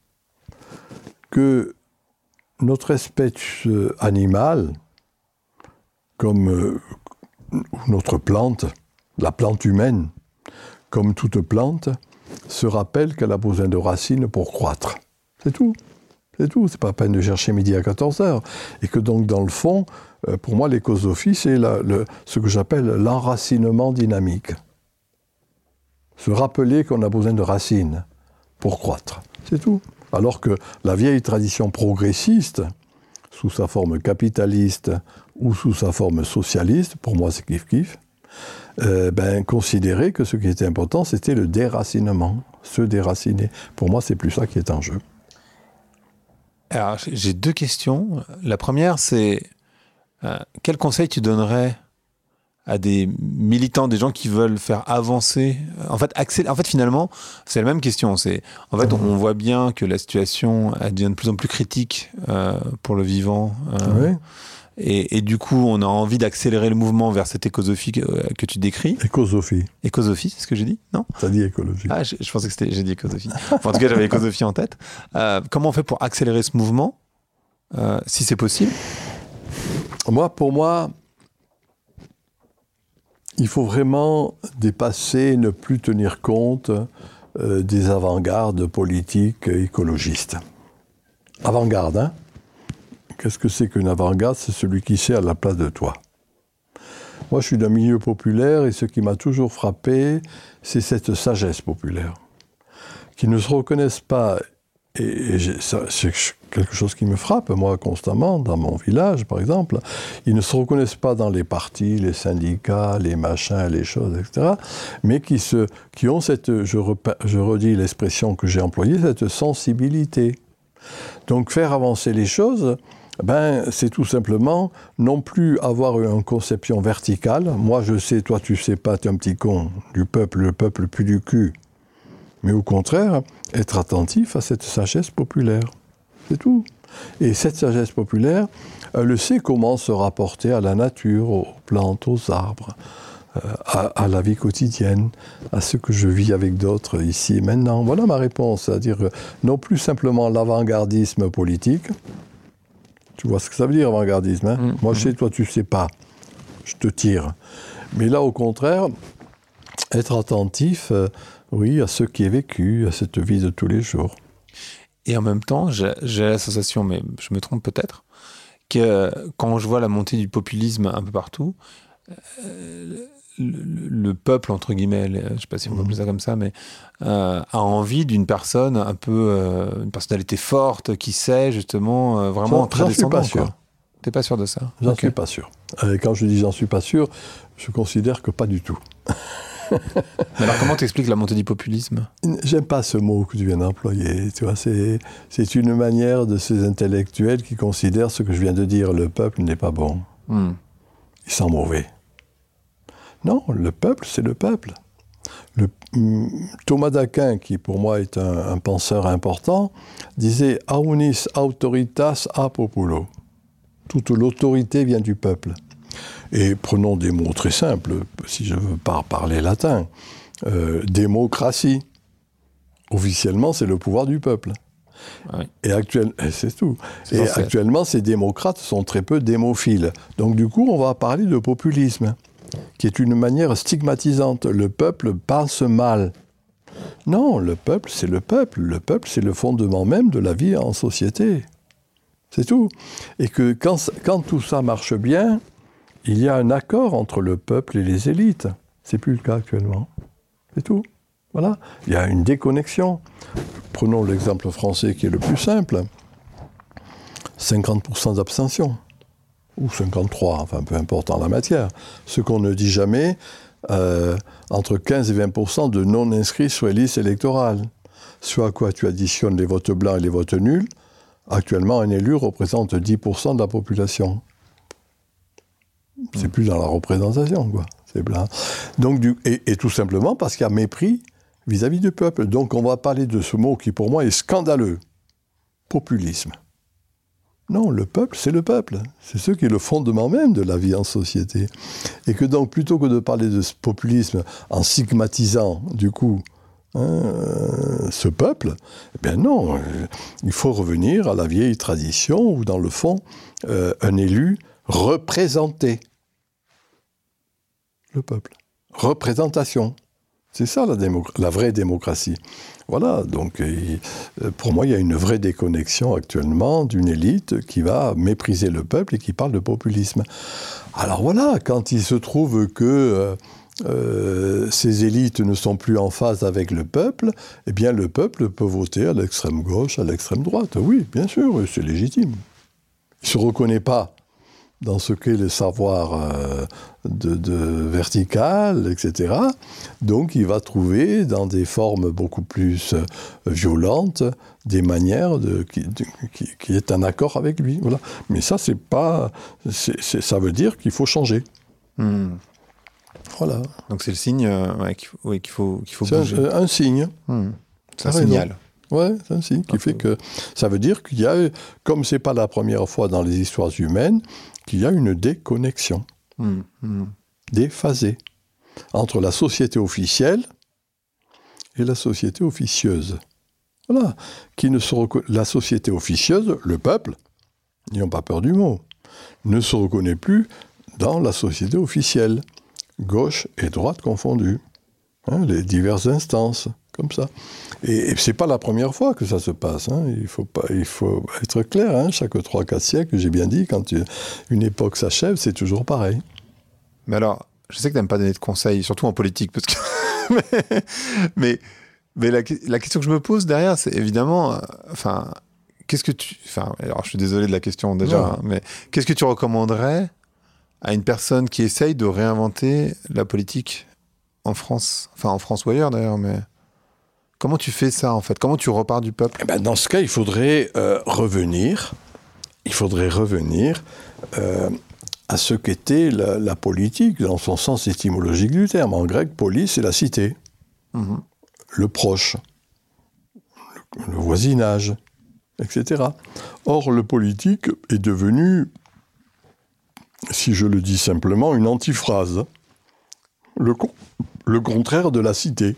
que notre espèce animale, comme euh, notre plante, la plante humaine, comme toute plante, se rappelle qu'elle a besoin de racines pour croître. C'est tout. C'est tout, c'est pas la peine de chercher midi à quatorze heures. Et que donc, dans le fond, euh, pour moi, l'écosophie, c'est la, le, ce que j'appelle l'enracinement dynamique. Se rappeler qu'on a besoin de racines pour croître. C'est tout. Alors que la vieille tradition progressiste, sous sa forme capitaliste ou sous sa forme socialiste, pour moi c'est kiff-kiff, euh, ben, considérait que ce qui était important, c'était le déracinement, se déraciner. Pour moi, c'est plus ça qui est en jeu. Alors, j'ai deux questions. La première, c'est euh, quel conseil tu donnerais à des militants, des gens qui veulent faire avancer, en fait, accélérer, en fait, finalement, c'est la même question. C'est, en fait, on voit bien que la situation elle devient de plus en plus critique euh, pour le vivant. Euh, oui. Et, et du coup, on a envie d'accélérer le mouvement vers cette écosophie que, que tu décris. Écosophie. Écosophie, c'est ce que j'ai dit, non ? T'as dit écologie. Ah, je, je pensais que c'était, j'ai dit écosophie. Enfin, en tout cas, j'avais écosophie en tête. Euh, comment on fait pour accélérer ce mouvement, euh, si c'est possible ? Moi, pour moi, il faut vraiment dépasser, ne plus tenir compte euh, des avant-gardes politiques écologistes. Avant-garde, hein ? Qu'est-ce que c'est qu'une avant-garde ? C'est celui qui sait à la place de toi. Moi, je suis d'un milieu populaire et ce qui m'a toujours frappé, c'est cette sagesse populaire. Qui ne se reconnaissent pas, et, et ça, c'est quelque chose qui me frappe, moi, constamment, dans mon village, par exemple, ils ne se reconnaissent pas dans les partis, les syndicats, les machins, les choses, et cetera, mais qui, se, qui ont cette, je, repa, je redis l'expression que j'ai employée, cette sensibilité. Donc, faire avancer les choses... Ben, c'est tout simplement non plus avoir une conception verticale. Moi, je sais, toi, tu sais pas, t'es un petit con du peuple, le peuple pue du cul. Mais au contraire, être attentif à cette sagesse populaire. C'est tout. Et cette sagesse populaire, elle sait comment se rapporter à la nature, aux plantes, aux arbres, euh, à, à la vie quotidienne, à ce que je vis avec d'autres ici et maintenant. Voilà ma réponse. C'est-à-dire non plus simplement l'avant-gardisme politique. Tu vois ce que ça veut dire, avant-gardisme, hein ? Mmh, Moi, je sais, toi, tu sais pas. Je te tire. Mais là, au contraire, être attentif, euh, oui, à ce qui est vécu, à cette vie de tous les jours. Et en même temps, j'ai, j'ai la sensation, mais je me trompe peut-être, que euh, quand je vois la montée du populisme un peu partout, euh, le, le peuple, entre guillemets, je ne sais pas si on peut appeler ça comme ça, mais euh, a envie d'une personne un peu, euh, une personnalité forte, qui sait justement euh, vraiment très descendant. J'en suis pas sûr. T'es pas sûr de ça ? J'en okay. suis pas sûr. Et quand je dis j'en suis pas sûr, je considère que pas du tout. Mais alors comment t'expliques la montée du populisme ? J'aime pas ce mot que tu viens d'employer. Tu vois, c'est, c'est une manière de ces intellectuels qui considèrent ce que je viens de dire, le peuple n'est pas bon. Mm. Ils sont mauvais. Non, le peuple, c'est le peuple. Le, Thomas d'Aquin, qui pour moi est un, un penseur important, disait « Aunis autoritas a populo ». Toute l'autorité vient du peuple. Et prenons des mots très simples, si je veux pas parler latin. Euh, démocratie. Officiellement, c'est le pouvoir du peuple. Oui. Et actuellement, c'est tout. C'est et censé. actuellement, ces démocrates sont très peu démophiles. Donc du coup, on va parler de populisme, qui est une manière stigmatisante. Le peuple pense mal. Non, le peuple, c'est le peuple. Le peuple, c'est le fondement même de la vie en société. C'est tout. Et que quand, quand tout ça marche bien, il y a un accord entre le peuple et les élites. C'est plus le cas actuellement. C'est tout. Voilà. Il y a une déconnexion. Prenons l'exemple français qui est le plus simple. cinquante pour cent d'abstention. Ou cinquante-trois, enfin peu importe en la matière. Ce qu'on ne dit jamais, euh, entre quinze et vingt pour cent de non-inscrits sur les listes électorales. Soit à quoi tu additionnes les votes blancs et les votes nuls. Actuellement, un élu représente dix pour cent de la population. C'est mmh. plus dans la représentation, quoi. C'est blanc. Donc, du, et, et tout simplement parce qu'il y a mépris vis-à-vis du peuple. Donc on va parler de ce mot qui pour moi est scandaleux. Populisme. Non, le peuple, c'est le peuple. C'est ce qui est le fondement même de la vie en société. Et que donc, plutôt que de parler de ce populisme en stigmatisant, du coup, hein, euh, ce peuple, eh bien non, euh, il faut revenir à la vieille tradition où, dans le fond, euh, un élu représentait le peuple. Représentation. C'est ça la, démo- la vraie démocratie. Voilà, donc il, pour moi, il y a une vraie déconnexion actuellement d'une élite qui va mépriser le peuple et qui parle de populisme. Alors voilà, quand il se trouve que euh, euh, ces élites ne sont plus en phase avec le peuple, eh bien le peuple peut voter à l'extrême gauche, à l'extrême droite. Oui, bien sûr, c'est légitime. Il ne se reconnaît pas dans ce qu'est le savoir euh, de, de vertical, et cetera. Donc il va trouver dans des formes beaucoup plus euh, violentes des manières de, qui, de, qui, qui est en accord avec lui. Voilà. Mais ça, c'est pas, c'est, c'est, ça veut dire qu'il faut changer. Mmh. Voilà. Donc c'est le signe euh, ouais, qu'il faut, ouais, qu'il faut, qu'il faut c'est bouger. Un, un signe. Mmh. C'est un Ah, signal. Oui, c'est un signe qui fait que ça veut dire qu'il y a, comme c'est pas la première fois dans les histoires humaines, qu'il y a une déconnexion, mmh, mmh. déphasée, entre la société officielle et la société officieuse. Voilà. Qui ne se reco- la société officieuse, le peuple, n'ayons pas peur du mot, ne se reconnaît plus dans la société officielle, gauche et droite confondues, hein, les diverses instances. Comme ça. Et, et c'est pas la première fois que ça se passe. Hein. Il faut pas, il faut être clair. Hein. Chaque trois quatre siècles, j'ai bien dit, quand tu, une époque s'achève, c'est toujours pareil. Mais alors, je sais que tu n'aimes pas donner de conseils, surtout en politique, parce que mais, mais, mais la, la question que je me pose derrière, c'est évidemment, euh, enfin, qu'est-ce que tu, enfin, alors je suis désolé de la question déjà, hein, mais qu'est-ce que tu recommanderais à une personne qui essaye de réinventer la politique en France, enfin en France ou ailleurs d'ailleurs, mais comment tu fais ça, en fait? Comment tu repars du peuple? Eh ben, dans ce cas, il faudrait euh, revenir, il faudrait revenir euh, à ce qu'était la, la politique, dans son sens étymologique du terme. En grec, polis, c'est la cité, mmh. le proche, le, le voisinage, et cetera. Or, le politique est devenu, si je le dis simplement, une antiphrase, le, le contraire de la cité.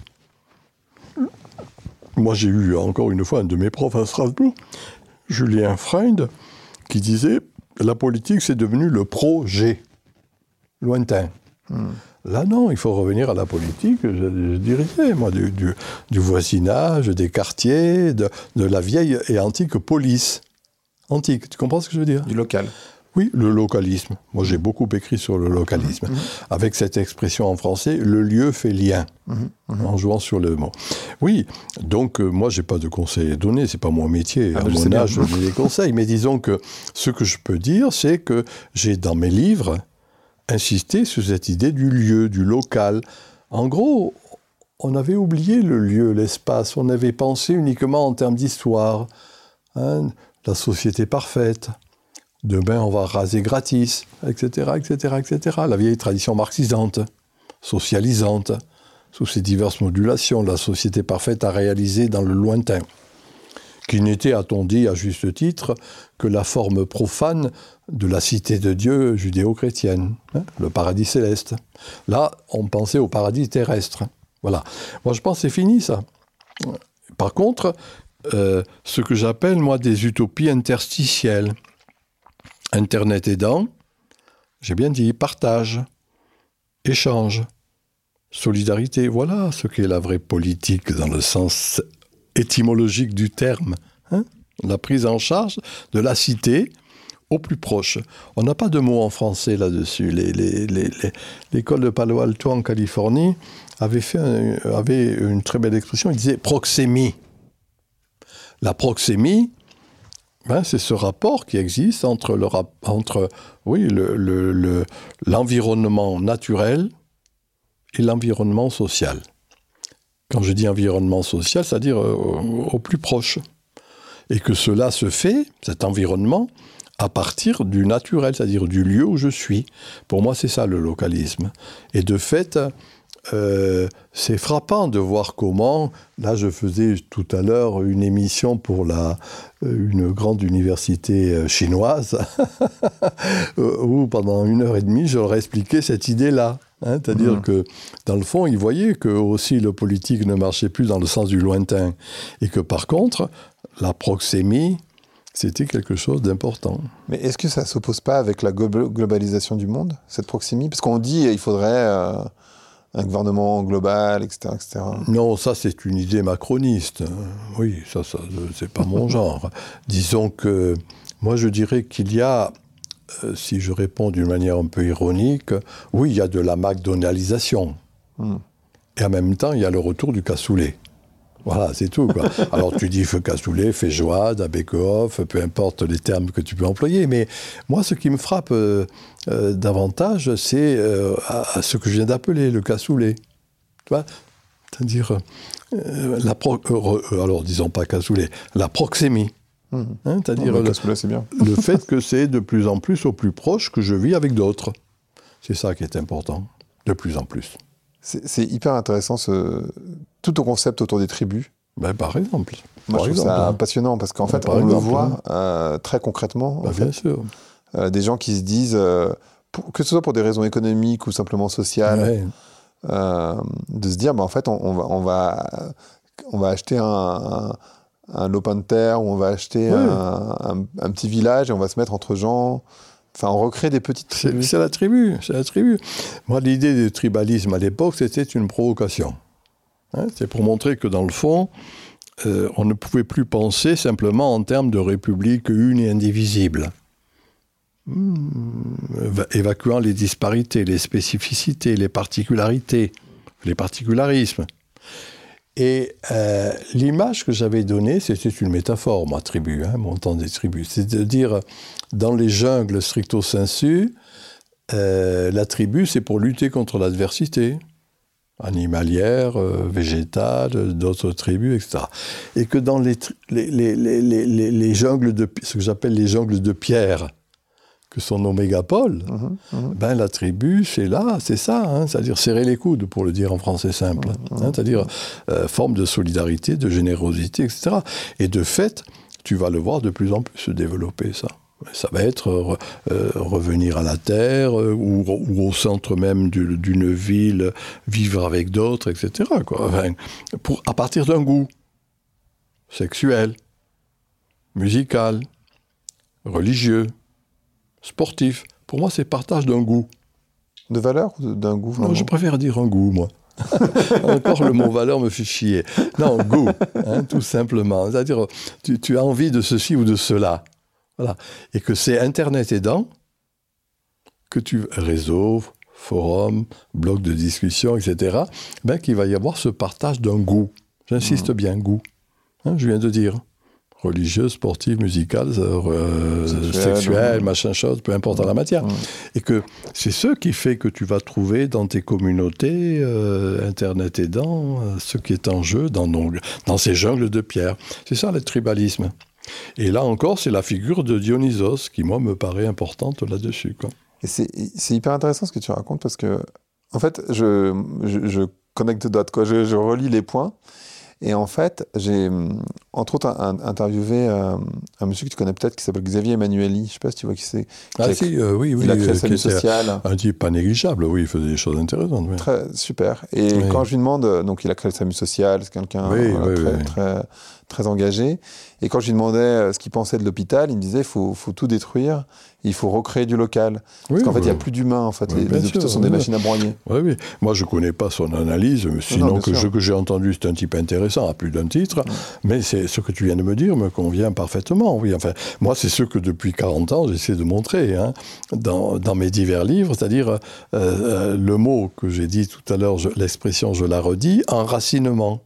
Moi, j'ai eu encore une fois un de mes profs à Strasbourg, Julien Freund, qui disait « La politique, c'est devenu le projet lointain. Mmh. » Là, non, il faut revenir à la politique, je, je dirais, moi, du, du, du voisinage, des quartiers, de, de la vieille et antique police. Antique, tu comprends ce que je veux dire? Du local. Oui, le localisme. Moi, j'ai beaucoup écrit sur le localisme. Mmh. Avec cette expression en français, le lieu fait lien, mmh. Mmh. en jouant sur le mot. Oui, donc euh, moi, je n'ai pas de conseils à donner, ce n'est pas mon métier. Ah, à mon âge, je donne des conseils. Mais disons que ce que je peux dire, c'est que j'ai, dans mes livres, insisté sur cette idée du lieu, du local. En gros, on avait oublié le lieu, l'espace. On avait pensé uniquement en termes d'histoire. Hein, la société parfaite. Demain, on va raser gratis, et cetera, et cetera, et cetera. La vieille tradition marxisante, socialisante, sous ses diverses modulations, la société parfaite à réaliser dans le lointain, qui n'était, a-t-on dit, à juste titre, que la forme profane de la cité de Dieu judéo-chrétienne, hein, le paradis céleste. Là, on pensait au paradis terrestre. Voilà. Moi, je pense que c'est fini, ça. Par contre, euh, ce que j'appelle, moi, des utopies interstitielles. Internet aidant, j'ai bien dit, partage, échange, solidarité. Voilà ce qu'est la vraie politique dans le sens étymologique du terme. Hein, la prise en charge de la cité au plus proche. On n'a pas de mot en français là-dessus. Les, les, les, les, l'école de Palo Alto en Californie avait, fait un, avait une très belle expression. Il disait proxémie. La proxémie, ben, c'est ce rapport qui existe entre, le, entre oui, le, le, le, l'environnement naturel et l'environnement social. Quand je dis environnement social, c'est-à-dire au, au plus proche. Et que cela se fait, cet environnement, à partir du naturel, c'est-à-dire du lieu où je suis. Pour moi, c'est ça le localisme. Et de fait, euh, c'est frappant de voir comment, là je faisais tout à l'heure une émission pour la, une grande université chinoise, où pendant une heure et demie, je leur ai expliqué cette idée-là. Hein, c'est-à-dire mmh. que, dans le fond, ils voyaient que aussi le politique ne marchait plus dans le sens du lointain. Et que par contre, la proxémie, c'était quelque chose d'important. Mais est-ce que ça ne s'oppose pas avec la globalisation du monde, cette proxémie ? Parce qu'on dit qu'il faudrait euh, un gouvernement global, et cetera, et cetera. Non, ça c'est une idée macroniste. Oui, ça, ça c'est pas mon genre. Disons que, moi je dirais qu'il y a, euh, si je réponds d'une manière un peu ironique, oui, il y a de la McDonaldisation. Mm. Et en même temps, il y a le retour du cassoulet. Voilà, c'est tout, quoi. Alors, tu dis feu cassoulet, féjoade, abécoff, peu importe les termes que tu peux employer. Mais moi, ce qui me frappe euh, euh, davantage, c'est euh, à, à ce que je viens d'appeler le cassoulet. Tu vois ? C'est-à-dire, euh, la pro- euh, alors, disons pas cassoulet, la proxémie. Mmh. Hein, c'est-à-dire oh, le, le, cassoulet, c'est bien. le fait que c'est de plus en plus au plus proche que je vis avec d'autres. C'est ça qui est important, de plus en plus. C'est, c'est hyper intéressant, ce... tout ton concept autour des tribus. Ben, par exemple. Moi, par je trouve exemple, ça hein. passionnant, parce qu'en ben, fait, on exemple, le voit euh, très concrètement. Ben, en bien fait. sûr. Euh, des gens qui se disent, euh, pour, que ce soit pour des raisons économiques ou simplement sociales, ouais. euh, de se dire, ben, en fait, on, on, va, on, va, on va acheter un, un, un lopin de terre, ou on va acheter ouais. un, un, un petit village, et on va se mettre entre gens... Enfin, on recrée des petites tribus. C'est, c'est la tribu, c'est la tribu. Moi, l'idée du tribalisme à l'époque, c'était une provocation. Hein, c'est pour montrer que, dans le fond, euh, on ne pouvait plus penser simplement en termes de république une et indivisible. Mmh, évacuant les disparités, les spécificités, les particularités, les particularismes. Et euh, l'image que j'avais donnée, c'était une métaphore, moi, tribu, hein, mon temps des tribus. C'est de dire, dans les jungles stricto sensu, euh, la tribu, c'est pour lutter contre l'adversité animalière, euh, végétale, d'autres tribus, et cetera. Et que dans les, tri- les, les, les, les, les jungles de, ce que j'appelle les jungles de pierre, que sont nos mégapoles, mmh, mmh. ben la tribu, c'est là, c'est ça, hein, c'est-à-dire serrer les coudes, pour le dire en français simple, mmh, hein, c'est-à-dire euh, forme de solidarité, de générosité, et cetera. Et de fait, tu vas le voir de plus en plus se développer, ça. Ça va être euh, revenir à la terre, euh, ou, ou au centre même du, d'une ville, vivre avec d'autres, et cetera, quoi. Enfin, pour, à partir d'un goût sexuel, musical, religieux, sportif. Pour moi, c'est partage d'un goût. De valeur ou d'un goût vraiment ? Non, je préfère dire un goût, moi. Encore le mot valeur me fait chier. Non, goût, hein, tout simplement. C'est-à-dire, tu, tu as envie de ceci ou de cela. Voilà. Et que c'est Internet aidant, que tu... réseau, forum, blog de discussion, et cetera, ben, qu'il va y avoir ce partage d'un goût. J'insiste mmh. bien, goût. Hein, je viens de dire. Religieux, sportive, musicale, euh, sexuelle, sexuelle mmh. machin chose, peu importe mmh. en la matière. Mmh. Et que c'est ce qui fait que tu vas trouver dans tes communautés, euh, Internet aidant, euh, ce qui est en jeu dans, nos, dans ces jungles de pierre. C'est ça le tribalisme. Et là encore, c'est la figure de Dionysos qui, moi, me paraît importante là-dessus, quoi. Et c'est, c'est hyper intéressant ce que tu racontes parce que, en fait, je, je, je connecte dots, quoi. Je, je relis les points. Et en fait, j'ai, entre autres, un, un, interviewé un, un monsieur que tu connais peut-être, qui s'appelle Xavier Emmanuelli. Je ne sais pas si tu vois qui c'est. Ah a, si, euh, oui, oui. Il a créé euh, Salut Social. Un type pas négligeable, oui, il faisait des choses intéressantes. Oui. Très, super. Et oui. quand je lui demande, donc il a créé le Salut Social, c'est quelqu'un oui, voilà, oui, très, oui. très, très engagé. Et quand je lui demandais ce qu'il pensait de l'hôpital, il me disait, il faut, faut tout détruire, il faut recréer du local. Parce oui, qu'en fait, il oui. n'y a plus d'humains, en fait. Oui, les les hôpitaux sûr, sont oui, des oui. machines à broyer. Oui, oui. Moi, je ne connais pas son analyse, sinon non, non, que ce que j'ai entendu, c'est un type intéressant, à plus d'un titre. Oui. Mais c'est, ce que tu viens de me dire me convient parfaitement. Oui. Enfin, moi, c'est ce que depuis quarante ans, j'essaie de montrer hein, dans, dans mes divers livres, c'est-à-dire euh, le mot que j'ai dit tout à l'heure, je, l'expression, je la redis, enracinement.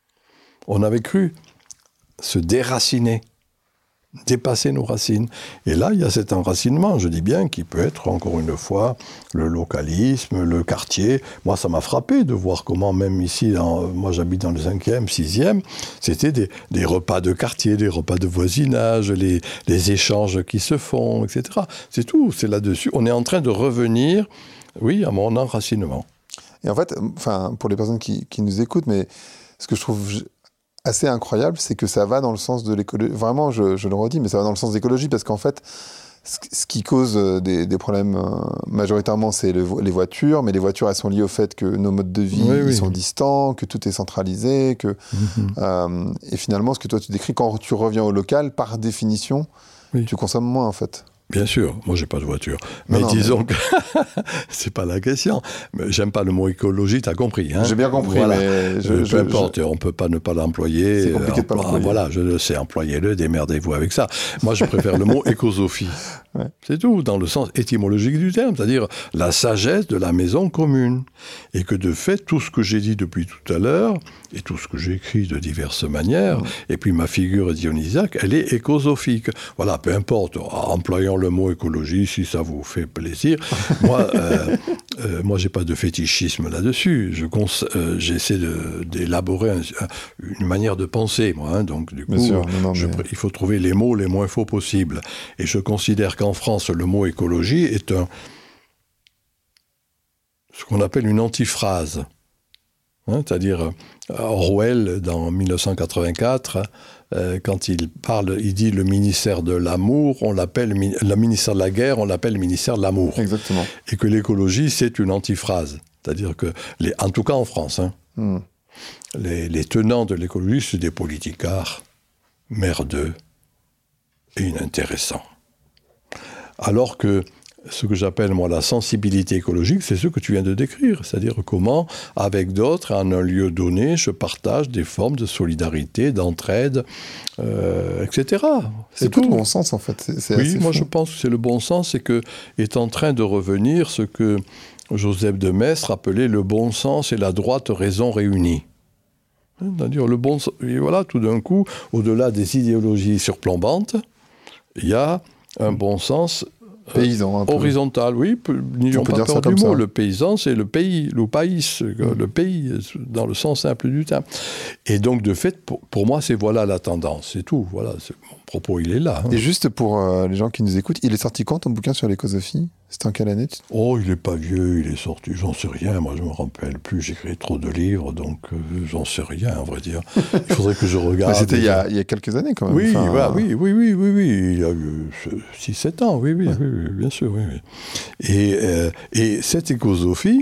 On avait cru se déraciner, dépasser nos racines. Et là, il y a cet enracinement, je dis bien, qui peut être, encore une fois, le localisme, le quartier. Moi, ça m'a frappé de voir comment, même ici, dans, moi j'habite dans le cinquième, sixième, c'était des, des repas de quartier, des repas de voisinage, les, les échanges qui se font, et cetera. C'est tout, c'est là-dessus. On est en train de revenir, oui, à mon enracinement. Et en fait, enfin, pour les personnes qui, qui nous écoutent, mais ce que je trouve assez incroyable, c'est que ça va dans le sens de l'écologie. Vraiment, je, je le redis, mais ça va dans le sens de l'écologie, parce qu'en fait, ce, ce qui cause des, des problèmes euh, majoritairement, c'est le, les voitures, mais les voitures, elles sont liées au fait que nos modes de vie oui, ils oui. sont distants, que tout est centralisé, que Mm-hmm. euh, et finalement, ce que toi tu décris, quand tu reviens au local, par définition, oui. tu consommes moins en fait. Bien sûr, moi j'ai pas de voiture. Mais non, non, disons mais... que c'est pas la question. Mais j'aime pas le mot écologie, t'as compris. Hein. J'ai bien compris, voilà. mais je, peu je, importe, je... on peut pas ne pas l'employer. C'est compliqué de pas l'employer. Voilà, je le sais, employez-le, démerdez-vous avec ça. Moi je préfère le mot écosophie. Ouais. C'est tout, dans le sens étymologique du terme, c'est-à-dire la sagesse de la maison commune. Et que de fait, tout ce que j'ai dit depuis tout à l'heure, et tout ce que j'ai écrit de diverses manières, mmh. et puis ma figure dionysiaque, elle est écosophique. Voilà, peu importe, employons le mot écologie si ça vous fait plaisir. moi, euh, euh, moi, j'ai pas de fétichisme là-dessus. Je cons- euh, j'essaie de, d'élaborer un, une manière de penser, moi. Hein, donc, du coup, sûr, non, non, je, mais... il faut trouver les mots les moins faux possibles. Et je considère qu'en France, le mot écologie est un, ce qu'on appelle une antiphrase. Hein, c'est-à-dire, Orwell, dans dix-neuf cent quatre-vingt-quatre, euh, quand il parle, il dit le ministère de l'amour, on l'appelle le ministère de la guerre, on l'appelle le ministère de l'amour. Exactement. Et que l'écologie, c'est une antiphrase. C'est-à-dire que, les, en tout cas en France, hein, mm. les, les tenants de l'écologie, c'est des politicards merdeux et inintéressants. Alors que ce que j'appelle, moi, la sensibilité écologique, c'est ce que tu viens de décrire. C'est-à-dire comment, avec d'autres, en un lieu donné, je partage des formes de solidarité, d'entraide, euh, et cetera. C'est, c'est tout le bon sens, en fait. C'est, c'est oui, moi, fou. je pense que c'est le bon sens, c'est que est en train de revenir ce que Joseph de Maistre appelait le bon sens et la droite raison réunis. C'est-à-dire, le bon sens, et voilà, tout d'un coup, au-delà des idéologies surplombantes, il y a un bon sens paysan, euh, horizontal, oui, n'ayons pas peur du mot. Ça. Le paysan, c'est le pays, le pays, mmh. le pays, dans le sens simple du terme. Et donc, de fait, pour, pour moi, c'est voilà la tendance, c'est tout. Voilà, c'est, mon propos, il est là. Hein. Et juste pour euh, les gens qui nous écoutent, il est sorti quand ton bouquin sur l'écosophie ? C'était en quelle année ? Oh, il n'est pas vieux, il est sorti, j'en sais rien, moi je me rappelle plus, j'écris trop de livres, donc euh, j'en sais rien, à vrai dire. Il faudrait que je regarde. Mais c'était il y, a, il y a quelques années quand même. Oui, enfin, bah, oui, oui, oui, oui, oui, il y a eu six sept ans, oui, oui, ouais. oui, oui, bien sûr, oui. oui. Et, euh, et cette écosophie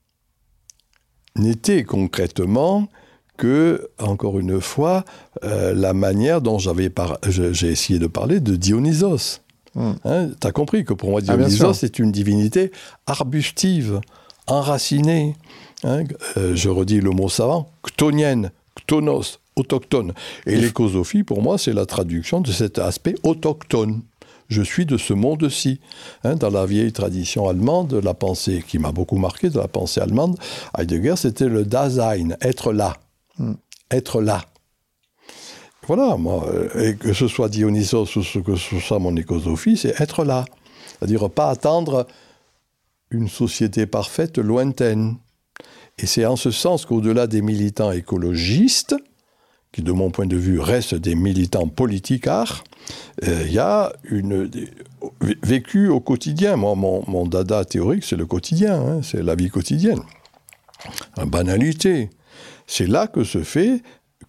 n'était concrètement que, encore une fois, euh, la manière dont j'avais par... j'ai essayé de parler de Dionysos. Hum. Hein, t'as compris que pour moi, Dionysos, ah, c'est une divinité arbustive, enracinée. Hein, euh, je redis le mot savant, chtonienne, chtonos, autochtone. Et l'écosophie, pour moi, c'est la traduction de cet aspect autochtone. Je suis de ce monde-ci. Hein, dans la vieille tradition allemande, la pensée qui m'a beaucoup marqué, de la pensée allemande, Heidegger, c'était le Dasein, être là. Hum. Être là. Voilà, moi, et que ce soit Dionysos ou ce que ce soit mon écosophie, c'est être là. C'est-à-dire pas attendre une société parfaite lointaine. Et c'est en ce sens qu'au-delà des militants écologistes, qui de mon point de vue restent des militants politicards, il euh, y a une des, vécu au quotidien. Moi, mon, mon dada théorique, c'est le quotidien, hein, c'est la vie quotidienne. La banalité. C'est là que se fait...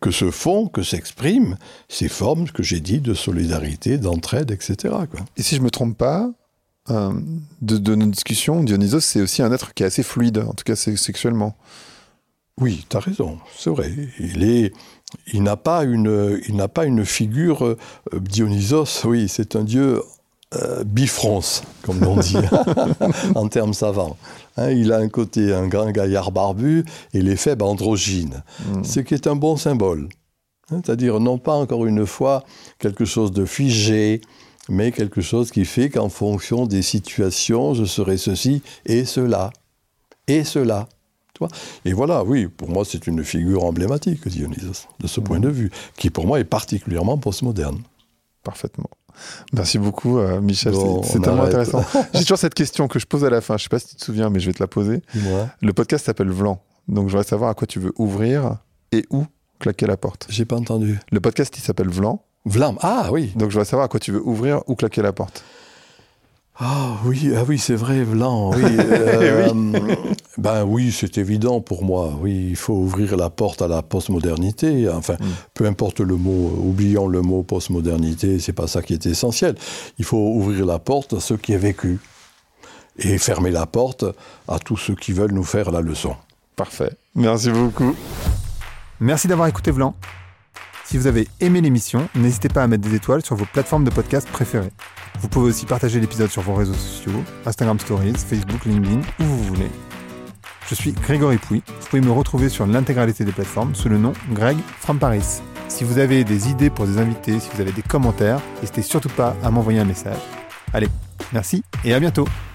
que se font, que s'expriment ces formes que j'ai dit de solidarité, d'entraide, et cetera, quoi. Et si je me trompe pas, euh, de, de nos discussions, Dionysos, c'est aussi un être qui est assez fluide, en tout cas sexuellement. Oui, tu as raison, c'est vrai. Il est, il n'a pas une, il n'a pas une figure euh, Dionysos. Oui, c'est un dieu euh, bifronce, comme l'on dit en termes savants. Hein, il a un côté un grand gaillard barbu et les faibles androgynes, mm. ce qui est un bon symbole. Hein, c'est-à-dire non pas encore une fois quelque chose de figé, mais quelque chose qui fait qu'en fonction des situations, je serai ceci et cela et cela. Et voilà, oui, pour moi, c'est une figure emblématique, Dionysos, de ce mmh. point de vue, qui pour moi est particulièrement postmoderne. Parfaitement. Merci beaucoup, euh, Michel. Bon, c'est c'est tellement arrête. intéressant. J'ai toujours cette question que je pose à la fin. Je ne sais pas si tu te souviens, mais je vais te la poser. Dis-moi. Le podcast s'appelle Vlan. Donc, je voudrais savoir à quoi tu veux ouvrir et où claquer la porte. J'ai pas entendu. Le podcast, il s'appelle Vlan. Vlan, ah oui. Donc, je voudrais savoir à quoi tu veux ouvrir ou claquer la porte. Ah oui, ah oui, c'est vrai, Vlan. Oui, euh, oui. Ben oui, c'est évident pour moi. Oui, il faut ouvrir la porte à la postmodernité. Enfin, mm. peu importe le mot, oublions le mot postmodernité, c'est pas ça qui est essentiel. Il faut ouvrir la porte à ceux qui ont vécu et fermer la porte à tous ceux qui veulent nous faire la leçon. Parfait. Merci beaucoup. Merci d'avoir écouté Vlan. Si vous avez aimé l'émission, n'hésitez pas à mettre des étoiles sur vos plateformes de podcast préférées. Vous pouvez aussi partager l'épisode sur vos réseaux sociaux, Instagram Stories, Facebook, LinkedIn, où vous voulez. Je suis Grégory Pouy. Vous pouvez me retrouver sur l'intégralité des plateformes sous le nom Greg from Paris. Si vous avez des idées pour des invités, si vous avez des commentaires, n'hésitez surtout pas à m'envoyer un message. Allez, merci et à bientôt.